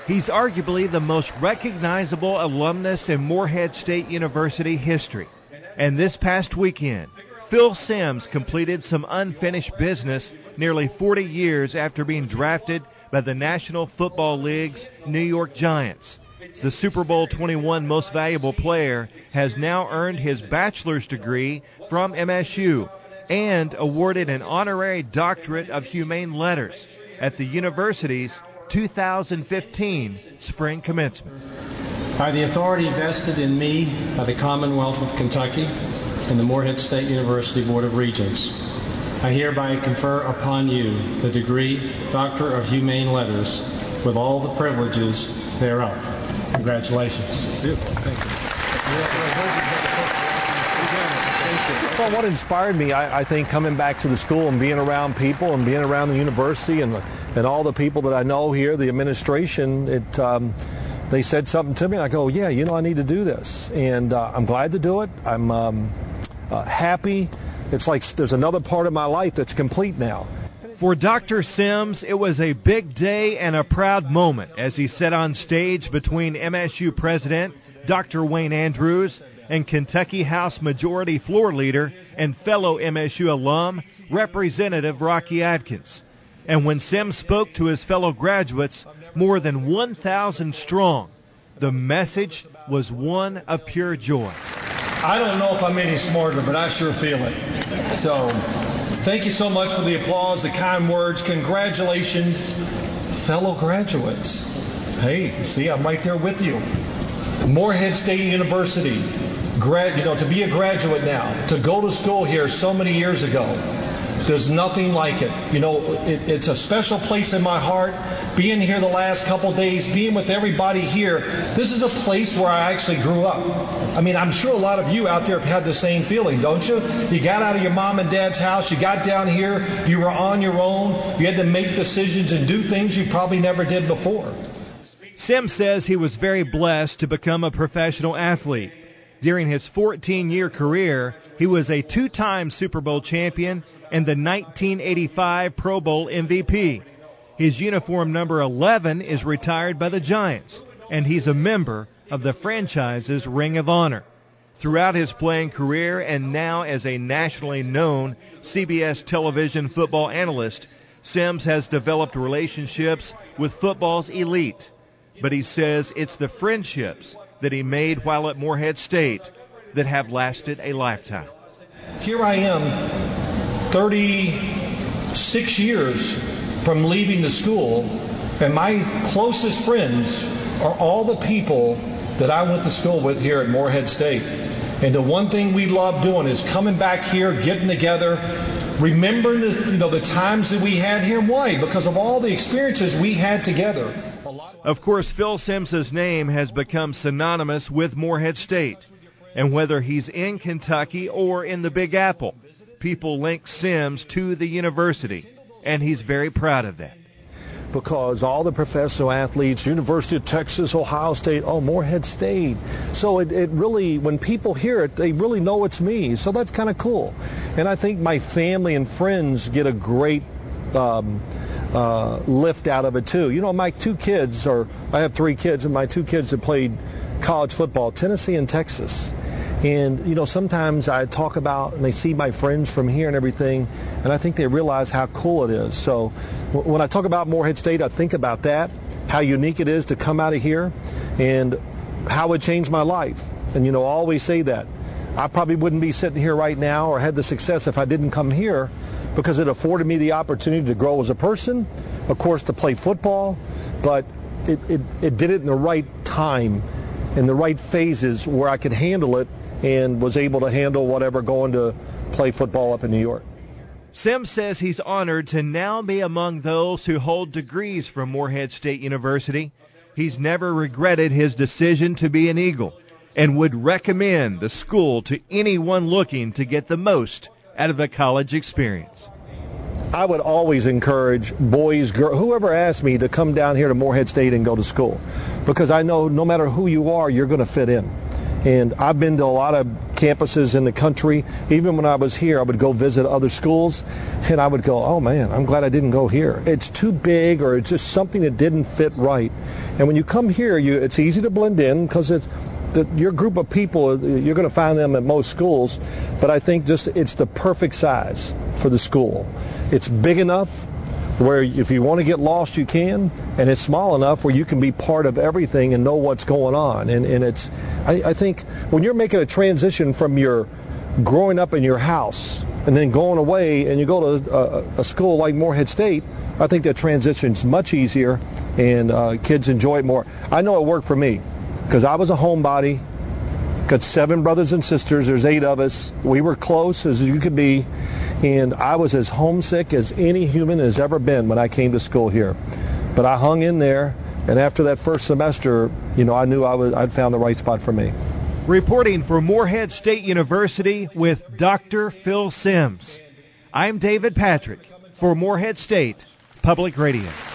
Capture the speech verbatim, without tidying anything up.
He's arguably the most recognizable alumnus in Morehead State University history. And this past weekend, Phil Simms completed some unfinished business nearly forty years after being drafted by the National Football League's New York Giants. The Super Bowl twenty-one Most Valuable Player has now earned his bachelor's degree from M S U and awarded an honorary doctorate of humane letters at the university's two thousand fifteen spring commencement. By the authority vested in me by the Commonwealth of Kentucky and the Morehead State University Board of Regents, I hereby confer upon you the degree Doctor of Humane Letters with all the privileges thereof. Congratulations. Beautiful. Thank you. Well, what inspired me, I, I think, coming back to the school and being around people and being around the university and and all the people that I know here, the administration, it um, they said something to me, and I go, yeah, you know, I need to do this. And uh, I'm glad to do it. I'm um, uh, happy. It's like there's another part of my life that's complete now. For Doctor Simms, it was a big day and a proud moment as he sat on stage between M S U President Doctor Wayne Andrews and Kentucky House Majority Floor Leader and fellow M S U alum, Representative Rocky Adkins. And when Simms spoke to his fellow graduates, more than one thousand strong, the message was one of pure joy. I don't know if I'm any smarter, but I sure feel it. So, thank you so much for the applause, the kind words. Congratulations, fellow graduates. Hey, see, I'm right there with you. Morehead State University, grad, you know, to be a graduate now, to go to school here so many years ago, there's nothing like it. You know, it, it's a special place in my heart. Being here the last couple days, being with everybody here, this is a place where I actually grew up. I mean, I'm sure a lot of you out there have had the same feeling, don't you? You got out of your mom and dad's house, you got down here, you were on your own, you had to make decisions and do things you probably never did before. Simms says he was very blessed to become a professional athlete. During his fourteen-year career, he was a two-time Super Bowl champion and the nineteen eighty-five Pro Bowl M V P. His uniform number eleven is retired by the Giants, and he's a member of the franchise's Ring of Honor. Throughout his playing career and now as a nationally known C B S television football analyst, Simms has developed relationships with football's elite. But he says it's the friendships that he made while at Morehead State that have lasted a lifetime. Here I am, thirty-six years from leaving the school, and my closest friends are all the people that I went to school with here at Morehead State. And the one thing we love doing is coming back here, getting together, remembering the, you know, the times that we had here. Why? Because of all the experiences we had together. Of course, Phil Simms' name has become synonymous with Morehead State. And whether he's in Kentucky or in the Big Apple, people link Simms to the university, and he's very proud of that. Because all the professional athletes, University of Texas, Ohio State, oh, Morehead State. So it, it really, when people hear it, they really know it's me. So that's kind of cool. And I think my family and friends get a great um, uh, lift out of it too. You know, my two kids, or I have three kids, and my two kids have played college football, Tennessee and Texas. And, you know, sometimes I talk about, and they see my friends from here and everything, and I think they realize how cool it is. So when I talk about Morehead State, I think about that, how unique it is to come out of here, and how it changed my life. And, you know, I always say that. I probably wouldn't be sitting here right now or had the success if I didn't come here, because it afforded me the opportunity to grow as a person, of course, to play football, but it, it, it did it in the right time, in the right phases where I could handle it, and was able to handle whatever going to play football up in New York. Simms says he's honored to now be among those who hold degrees from Morehead State University. He's never regretted his decision to be an Eagle and would recommend the school to anyone looking to get the most out of the college experience. I would always encourage boys, girls, whoever asked me to come down here to Morehead State and go to school, because I know no matter who you are, you're going to fit in. And I've been to a lot of campuses in the country. Even when I was here, I would go visit other schools, and I would go, oh man, I'm glad I didn't go here. It's too big, or it's just something that didn't fit right. And when you come here, you, it's easy to blend in because it's the, your group of people, you're going to find them at most schools, but I think just it's the perfect size for the school. It's big enough where if you want to get lost, you can, and it's small enough where you can be part of everything and know what's going on. And, and it's, I, I think when you're making a transition from your growing up in your house and then going away and you go to a, a school like Morehead State, I think that transition's much easier and uh, kids enjoy it more. I know it worked for me because I was a homebody, got seven brothers and sisters, there's eight of us. We were close as you could be. And I was as homesick as any human has ever been when I came to school here. But I hung in there, and after that first semester, you know, I knew I was, I'd found the right spot for me. Reporting for Morehead State University with Doctor Phil Simms, I'm David Patrick for Morehead State Public Radio.